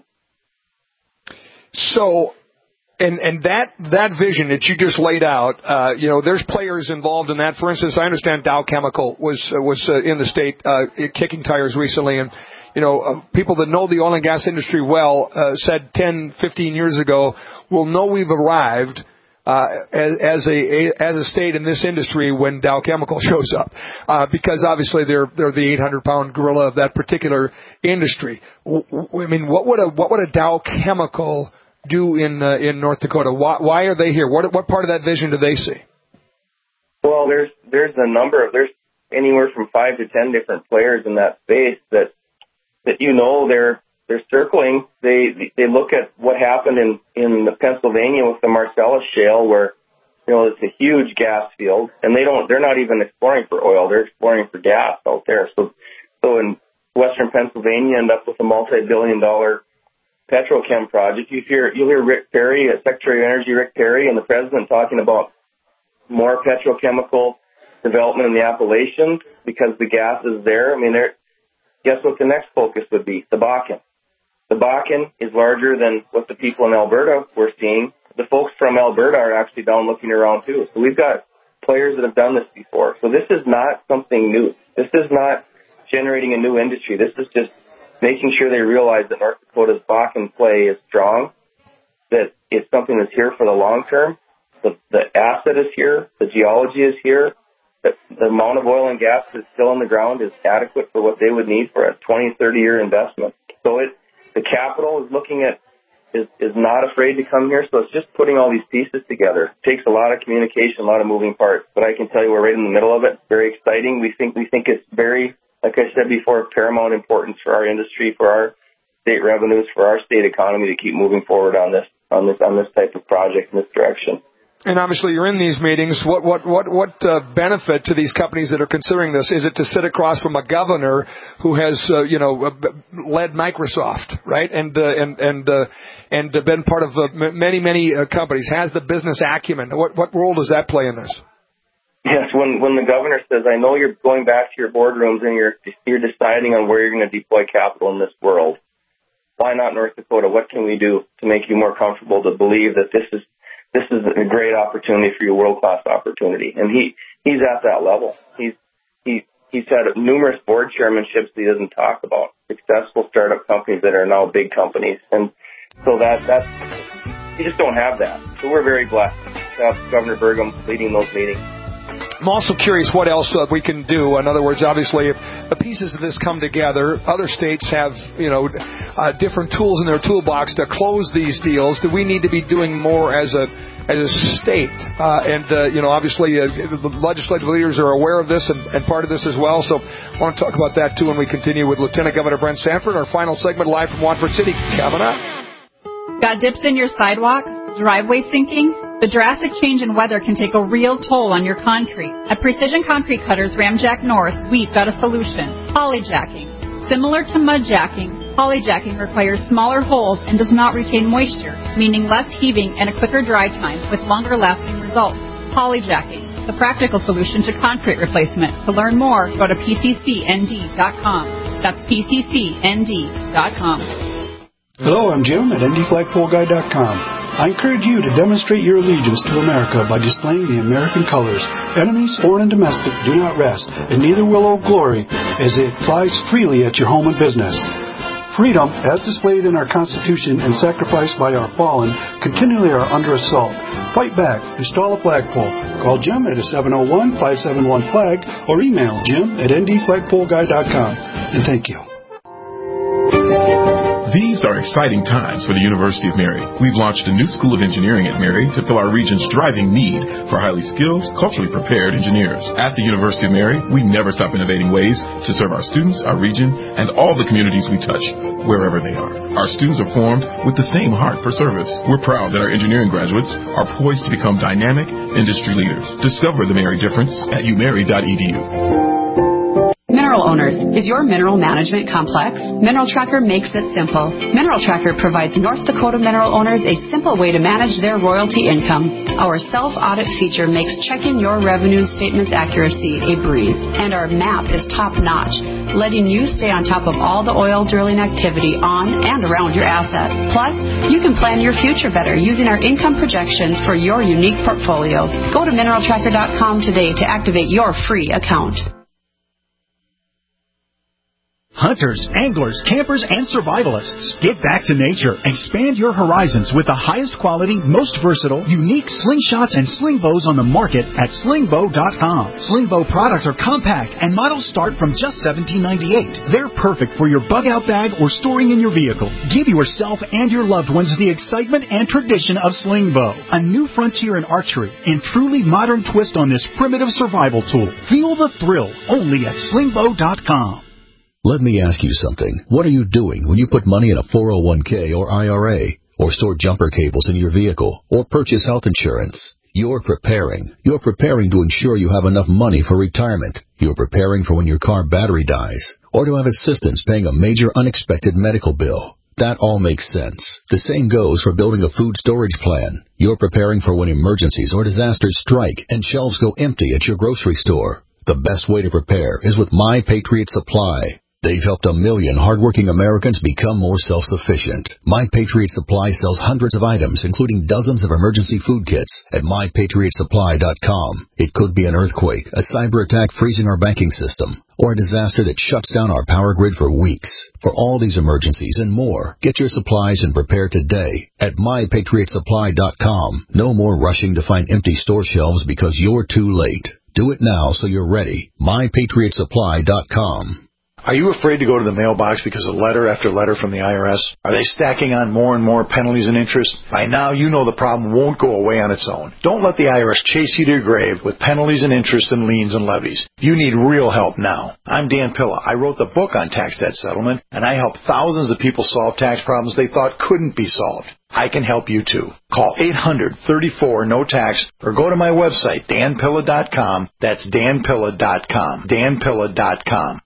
So, and and that that vision that you just laid out, uh, you know, there's players involved in that. For instance, I understand Dow Chemical was uh, was uh, in the state uh, kicking tires recently, and you know, uh, people that know the oil and gas industry well uh, said ten, fifteen years ago, we'll know we've arrived uh, as, as a as a state in this industry when Dow Chemical shows up, uh, because obviously they're they're the eight hundred pound gorilla of that particular industry. I mean, what would a what would a Dow Chemical do in uh, in North Dakota? Why, why are they here? What what part of that vision do they see? Well, there's there's a number of there's anywhere from five to ten different players in that space that that you know they're they're circling. They they look at what happened in in Pennsylvania with the Marcellus Shale, where you know it's a huge gas field, and they don't they're not even exploring for oil; they're exploring for gas out there. So so in western Pennsylvania, end up with a multi-billion dollar petrochem project. You hear you'll hear Rick Perry, Secretary of Energy Rick Perry, and the president talking about more petrochemical development in the Appalachians because the gas is there. I mean, guess what the next focus would be? The Bakken. The Bakken is larger than what the people in Alberta were seeing. The folks from Alberta are actually down looking around too. So we've got players that have done this before. So this is not something new. This is not generating a new industry. This is just making sure they realize that North Dakota's Bakken play is strong, that it's something that's here for the long term. The, the asset is here. The geology is here. The, the amount of oil and gas that's still in the ground is adequate for what they would need for a twenty, thirty year investment. So it, the capital is looking at, is, is not afraid to come here. So it's just putting all these pieces together. It takes a lot of communication, a lot of moving parts. But I can tell you we're right in the middle of it. Very exciting. We think, we think it's very, like I said before, paramount importance for our industry, for our state revenues, for our state economy to keep moving forward on this, on this, on this type of project in this direction. And obviously, you're in these meetings. What what what what uh, benefit to these companies that are considering this? Is it to sit across from a governor who has, uh, you know, led Microsoft, right, and uh, and and uh, and been part of uh, many many uh, companies, has the business acumen? What what role does that play in this? Yes, when when the governor says, "I know you're going back to your boardrooms and you're you're deciding on where you're going to deploy capital in this world. Why not North Dakota? What can we do to make you more comfortable to believe that this is this is a great opportunity for you, world-class opportunity?" And he, he's at that level. He's he he's had numerous board chairmanships that he doesn't talk about, successful startup companies that are now big companies. And so that that's, you just don't have that. So we're very blessed to have Governor Burgum leading those meetings. I'm also curious what else uh, we can do. In other words, obviously, if the pieces of this come together, other states have, you know, uh, different tools in their toolbox to close these deals. Do we need to be doing more as a as a state? Uh, and, uh, you know, obviously, uh, the legislative leaders are aware of this and, and part of this as well. So I want to talk about that, too, when we continue with Lieutenant Governor Brent Sanford. Our final segment live from Watford City. Coming up. Got dips in your sidewalk? Driveway sinking? The drastic change in weather can take a real toll on your concrete. At Precision Concrete Cutters Ramjack North, we've got a solution. Polyjacking. Similar to mudjacking, polyjacking requires smaller holes and does not retain moisture, meaning less heaving and a quicker dry time with longer lasting results. Polyjacking, the practical solution to concrete replacement. To learn more, go to P C C N D dot com. That's P C C N D dot com. Hello, I'm Jim at N D Flagpole Guy dot com. I encourage you to demonstrate your allegiance to America by displaying the American colors. Enemies, foreign and domestic, do not rest, and neither will Old Glory, as it flies freely at your home and business. Freedom, as displayed in our Constitution and sacrificed by our fallen, continually are under assault. Fight back. Install a flagpole. Call Jim at seven oh one, five seven one, flag or email jim at N D Flagpole Guy dot com. And thank you. These are exciting times for the University of Mary. We've launched a new School of Engineering at Mary to fill our region's driving need for highly skilled, culturally prepared engineers. At the University of Mary, we never stop innovating ways to serve our students, our region, and all the communities we touch, wherever they are. Our students are formed with the same heart for service. We're proud that our engineering graduates are poised to become dynamic industry leaders. Discover the Mary difference at u mary dot e d u. Mineral owners, is your mineral management complex? Mineral Tracker makes it simple. Mineral Tracker provides North Dakota mineral owners a simple way to manage their royalty income. Our self-audit feature makes checking your revenue statement's accuracy a breeze, and our map is top-notch, letting you stay on top of all the oil drilling activity on and around your asset. Plus, you can plan your future better using our income projections for your unique portfolio. Go to mineral tracker dot com today to activate your free account. Hunters, anglers, campers, and survivalists, get back to nature. Expand your horizons with the highest quality, most versatile, unique slingshots and sling bows on the market at sling bow dot com. Sling bow products are compact and models start from just seventeen ninety-eight. They're perfect for your bug out bag or storing in your vehicle. Give yourself and your loved ones the excitement and tradition of sling bow, a new frontier in archery and truly modern twist on this primitive survival tool. Feel the thrill only at sling bow dot com. Let me ask you something. What are you doing when you put money in a four oh one k or I R A, or store jumper cables in your vehicle, or purchase health insurance? You're preparing. You're preparing to ensure you have enough money for retirement. You're preparing for when your car battery dies, or to have assistance paying a major unexpected medical bill. That all makes sense. The same goes for building a food storage plan. You're preparing for when emergencies or disasters strike and shelves go empty at your grocery store. The best way to prepare is with My Patriot Supply. They've helped a million hardworking Americans become more self-sufficient. My Patriot Supply sells hundreds of items, including dozens of emergency food kits, at my patriot supply dot com. It could be an earthquake, a cyber attack freezing our banking system, or a disaster that shuts down our power grid for weeks. For all these emergencies and more, get your supplies and prepare today at my patriot supply dot com. No more rushing to find empty store shelves because you're too late. Do it now so you're ready. my patriot supply dot com. Are you afraid to go to the mailbox because of letter after letter from the I R S? Are they stacking on more and more penalties and interest? By now, you know the problem won't go away on its own. Don't let the I R S chase you to your grave with penalties and interest and liens and levies. You need real help now. I'm Dan Pilla. I wrote the book on tax debt settlement, and I help thousands of people solve tax problems they thought couldn't be solved. I can help you too. Call eight hundred, thirty-four, no tax or go to my website, dan pilla dot com. That's dan pilla dot com. dan pilla dot com.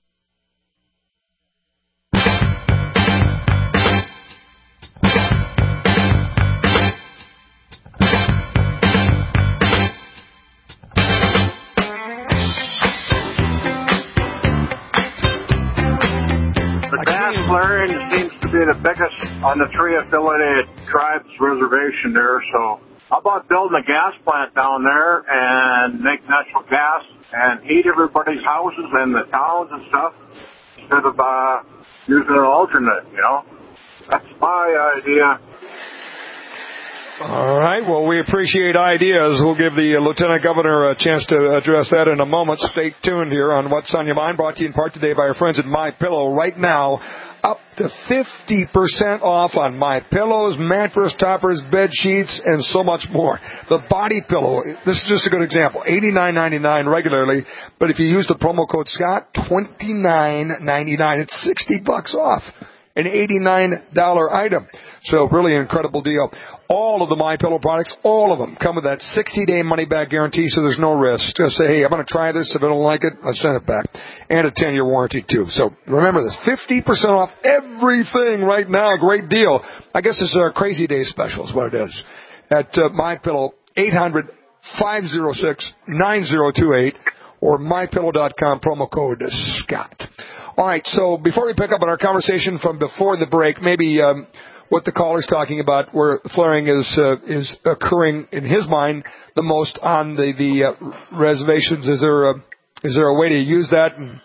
Clarion seems to be the biggest on the three affiliated tribes reservation there, so how about building a gas plant down there and make natural gas and heat everybody's houses and the towns and stuff instead of uh, using an alternate, you know? That's my idea. All right. Well, we appreciate ideas. We'll give the uh, Lieutenant Governor a chance to address that in a moment. Stay tuned here on What's on Your Mind, brought to you in part today by our friends at MyPillow. Right now, up to fifty percent off on My Pillows, mattress toppers, bed sheets, and so much more. The body pillow, this is just a good example, eighty-nine ninety-nine regularly, but if you use the promo code Scott, twenty-nine ninety-nine. It's sixty bucks off an eighty-nine dollars item. So really incredible deal. All of the MyPillow products, all of them, come with that sixty-day money-back guarantee, so there's no risk. Just say, hey, I'm going to try this. If I don't like it, I'll send it back. And a ten-year warranty, too. So remember this, fifty percent off everything right now. Great deal. I guess this is our Crazy Day special is what it is. At uh, MyPillow, eight hundred, five oh six, nine oh two eight, or my pillow dot com, promo code Scott. All right, so before we pick up on our conversation from before the break, maybe um, what the caller's talking about, where flaring is uh, is occurring in his mind the most on the the uh, reservations. Is there a, is there a way to use that and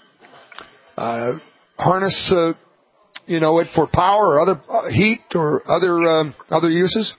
uh, harness, uh, you know, it for power or other uh, heat or other um, other uses?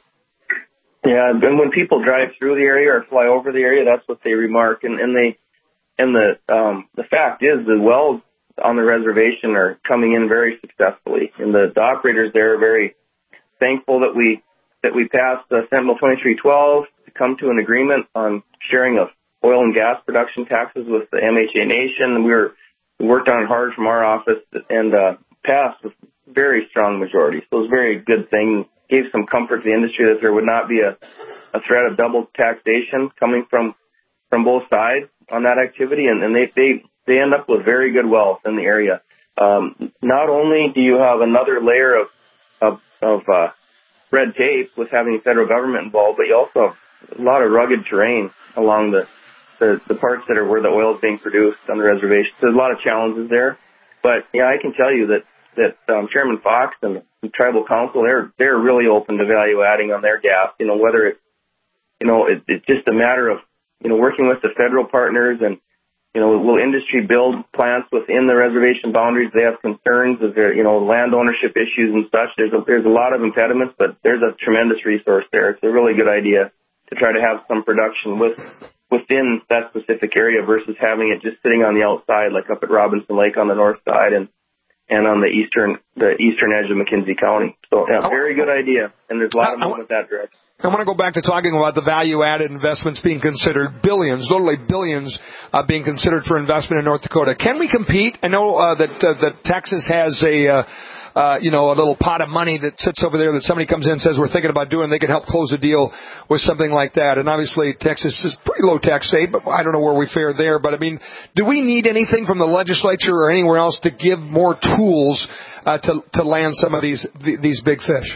Yeah, and when people drive through the area or fly over the area, that's what they remark. And, and they and the um, the fact is the wells on the reservation are coming in very successfully, and the, the operators there are very thankful that we that we passed the Sentinel twenty-three twelve to come to an agreement on sharing of oil and gas production taxes with the M H A Nation. We were we worked on it hard from our office and uh, passed with very strong majority. So it was a very good thing. Gave some comfort to the industry that there would not be a, a threat of double taxation coming from from both sides on that activity, and, and they they they end up with very good wealth in the area. Um, not only do you have another layer of of, of uh, red tape with having the federal government involved, but you also have a lot of rugged terrain along the, the, the parts that are where the oil is being produced on the reservation. So there's a lot of challenges there. But, yeah, I can tell you that, that um, Chairman Fox and the Tribal Council, they're they're really open to value adding on their gas. You know, whether it's, you know, it, it's just a matter of, you know, working with the federal partners and, you know, will industry build plants within the reservation boundaries? They have concerns of their, you know, land ownership issues and such. There's a, there's a lot of impediments, but there's a tremendous resource there. It's a really good idea to try to have some production with within that specific area versus having it just sitting on the outside, like up at Robinson Lake on the north side and and on the eastern the eastern edge of McKenzie County. So, yeah, very good idea, and there's a lot of movement in that direction. I want to go back to talking about the value-added investments being considered, billions, literally billions, uh, being considered for investment in North Dakota. Can we compete? I know uh, that uh, that Texas has a, uh, uh, you know, a little pot of money that sits over there that somebody comes in and says we're thinking about doing. They can help close a deal with something like that. And obviously Texas is pretty low tax state, but I don't know where we fare there. But I mean, do we need anything from the legislature or anywhere else to give more tools uh, to to land some of these these big fish?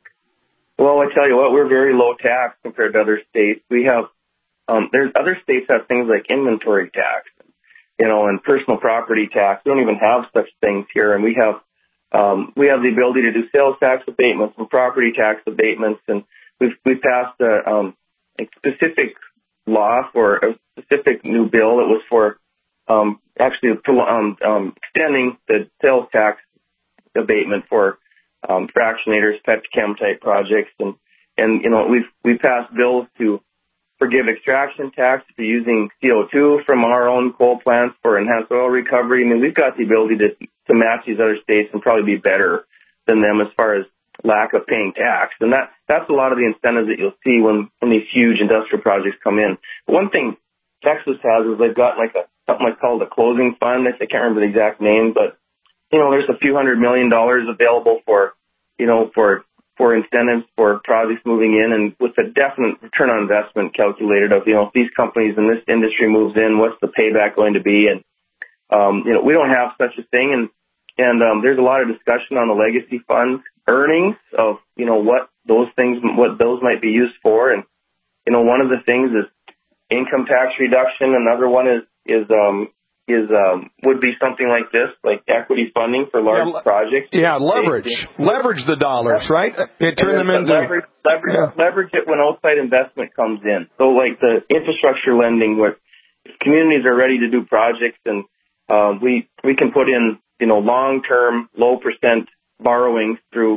Well, I tell you what, we're very low tax compared to other states. We have, um, there's other states have things like inventory tax, you know, and personal property tax. We don't even have such things here, and we have, um, we have the ability to do sales tax abatements and property tax abatements, and we've we passed a, um, a specific law for a specific new bill that was for um, actually um, um, extending the sales tax abatement for. Um, fractionators, petchem type projects, and, and, you know, we've, we passed bills to forgive extraction tax for using C O two from our own coal plants for enhanced oil recovery. I mean, we've got the ability to, to match these other states and probably be better than them as far as lack of paying tax. And that, that's a lot of the incentives that you'll see when, when these huge industrial projects come in. One thing Texas has is they've got like a, something like called a closing fund. I can't remember the exact name, but you know, there's a few hundred million dollars available for, you know, for, for incentives for projects moving in, and with a definite return on investment calculated of, you know, if these companies in this industry moves in, what's the payback going to be? And, um, you know, we don't have such a thing. And, and, um, there's a lot of discussion on the legacy fund earnings of, you know, what those things, what those might be used for. And, you know, one of the things is income tax reduction. Another one is, is, um, is um, would be something like this, like equity funding for large yeah, projects. Yeah, leverage. Leverage the dollars, right? It turn them into... Leverage, leverage, yeah. leverage it when outside investment comes in. So like the infrastructure lending, where if communities are ready to do projects and uh, we we can put in, you know, long-term, low percent borrowings through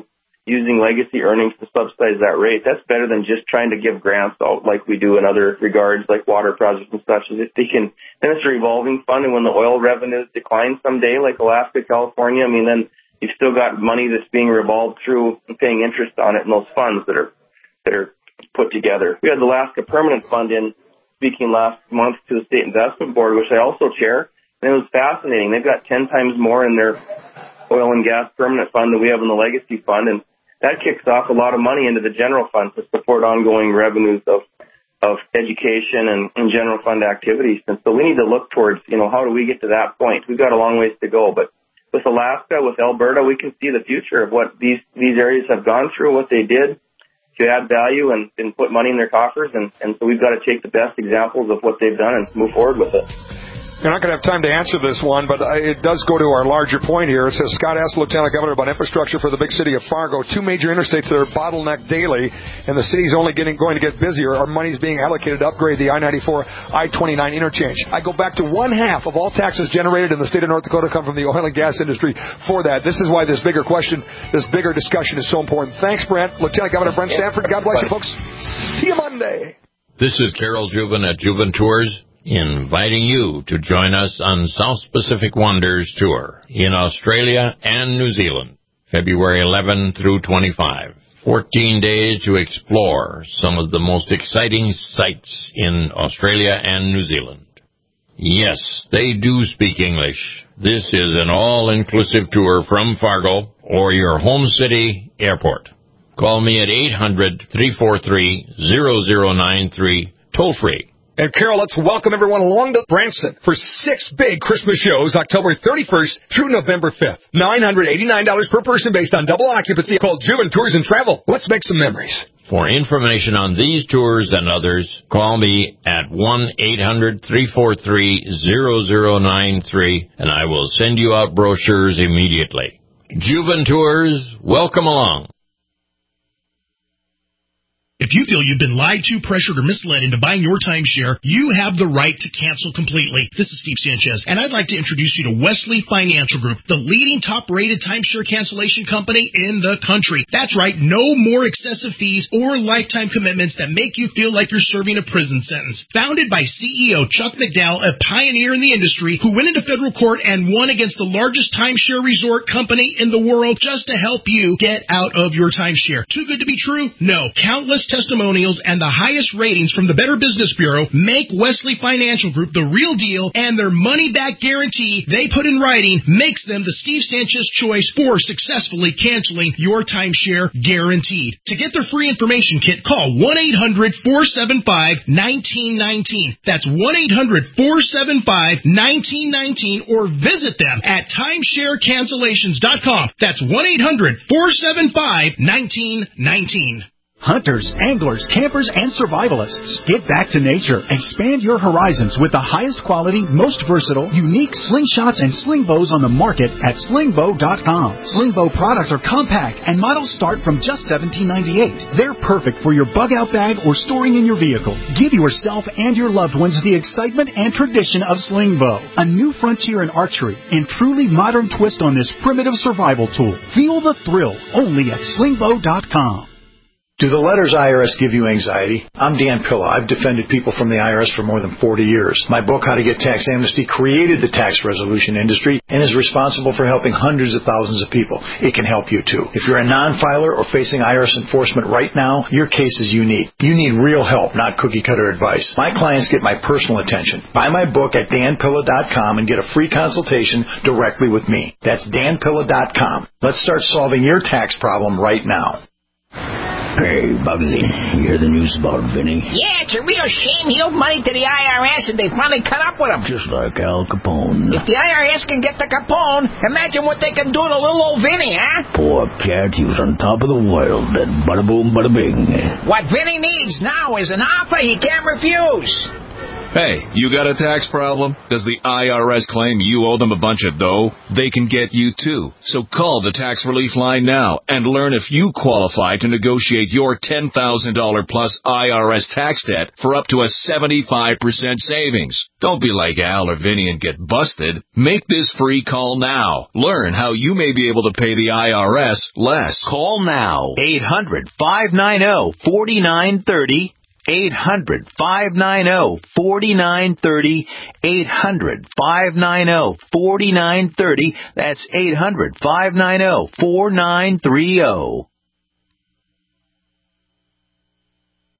using legacy earnings to subsidize that rate, that's better than just trying to give grants out like we do in other regards, like water projects and such. If they can, then it's a revolving fund, and when the oil revenues decline someday, like Alaska, California, I mean, then you've still got money that's being revolved through and paying interest on it in those funds that are that are put together. We had the Alaska Permanent Fund in speaking last month to the State Investment Board, which I also chair, and it was fascinating. They've got ten times more in their oil and gas permanent fund than we have in the legacy fund, and that kicks off a lot of money into the general fund to support ongoing revenues of of education and, and general fund activities. And so we need to look towards, you know, how do we get to that point? We've got a long ways to go, but with Alaska, with Alberta, we can see the future of what these, these areas have gone through, what they did to add value and, and put money in their coffers. And, and so we've got to take the best examples of what they've done and move forward with it. You're not going to have time to answer this one, but it does go to our larger point here. It says, Scott asked Lieutenant Governor about infrastructure for the big city of Fargo. Two major interstates that are bottlenecked daily, and the city's only getting going to get busier. Our money's being allocated to upgrade the I ninety-four I twenty-nine interchange. I go back to one half of all taxes generated in the state of North Dakota come from the oil and gas industry for that. This is why this bigger question, this bigger discussion is so important. Thanks, Brent. Lieutenant Governor Brent Sanford. God bless you, folks. See you Monday. This is Carol Juven at Juven Tours, inviting you to join us on South Pacific Wonders Tour in Australia and New Zealand, February eleventh through twenty-fifth. fourteen days to explore some of the most exciting sites in Australia and New Zealand. Yes, they do speak English. This is an all-inclusive tour from Fargo or your home city airport. Call me at eight hundred, three four three, zero zero nine three, toll free. And, Carol, let's welcome everyone along to Branson for six big Christmas shows, October thirty-first through November fifth. nine hundred eighty-nine dollars per person based on double occupancy, called Juven Tours and Travel. Let's make some memories. For information on these tours and others, call me at one eight hundred, three four three, zero zero nine three, and I will send you out brochures immediately. Juven Tours, welcome along. If you feel you've been lied to, pressured, or misled into buying your timeshare, you have the right to cancel completely. This is Steve Sanchez, and I'd like to introduce you to Wesley Financial Group, the leading top-rated timeshare cancellation company in the country. That's right, no more excessive fees or lifetime commitments that make you feel like you're serving a prison sentence. Founded by C E O Chuck McDowell, a pioneer in the industry who went into federal court and won against the largest timeshare resort company in the world just to help you get out of your timeshare. Too good to be true? No. Countless testimonials and the highest ratings from the Better Business Bureau make Wesley Financial Group the real deal, and their money-back guarantee they put in writing makes them the Steve Sanchez choice for successfully canceling your timeshare guaranteed. To get their free information kit, call one eight hundred, four seven five, one nine one nine. That's one eight hundred, four seven five, one nine one nine, or visit them at timeshare cancellations dot com. That's one eight hundred, four seven five, one nine one nine. Hunters, anglers, campers, and survivalists. Get back to nature. Expand your horizons with the highest quality, most versatile, unique slingshots and sling bows on the market at sling bow dot com. Sling bow products are compact and models start from just seventeen ninety-eight. They're perfect for your bug out bag or storing in your vehicle. Give yourself and your loved ones the excitement and tradition of sling bow. A new frontier in archery and truly modern twist on this primitive survival tool. Feel the thrill only at sling bow dot com. Do the letters I R S give you anxiety? I'm Dan Pilla. I've defended people from the I R S for more than forty years. My book, How to Get Tax Amnesty, created the tax resolution industry and is responsible for helping hundreds of thousands of people. It can help you, too. If you're a non-filer or facing I R S enforcement right now, your case is unique. You need real help, not cookie-cutter advice. My clients get my personal attention. Buy my book at dan pilla dot com and get a free consultation directly with me. That's dan pilla dot com. Let's start solving your tax problem right now. Hey, Bugsy, you hear the news about Vinny? Yeah, it's a real shame he owed money to the I R S and they finally cut up with him. Just like Al Capone. If the I R S can get the Capone, imagine what they can do to little old Vinny, huh? Poor cat, he was on top of the world, that bada boom, bada bing. What Vinny needs now is an offer he can't refuse. Hey, you got a tax problem? Does the I R S claim you owe them a bunch of dough? They can get you too. So call the Tax Relief Line now and learn if you qualify to negotiate your ten thousand dollars plus I R S tax debt for up to a seventy-five percent savings. Don't be like Al or Vinny and get busted. Make this free call now. Learn how you may be able to pay the I R S less. Call now. eight hundred, five nine zero, four nine three zero. eight hundred, five nine zero, four nine three zero. eight hundred, five nine zero, four nine three zero. That's eight hundred, five nine zero, four nine three zero.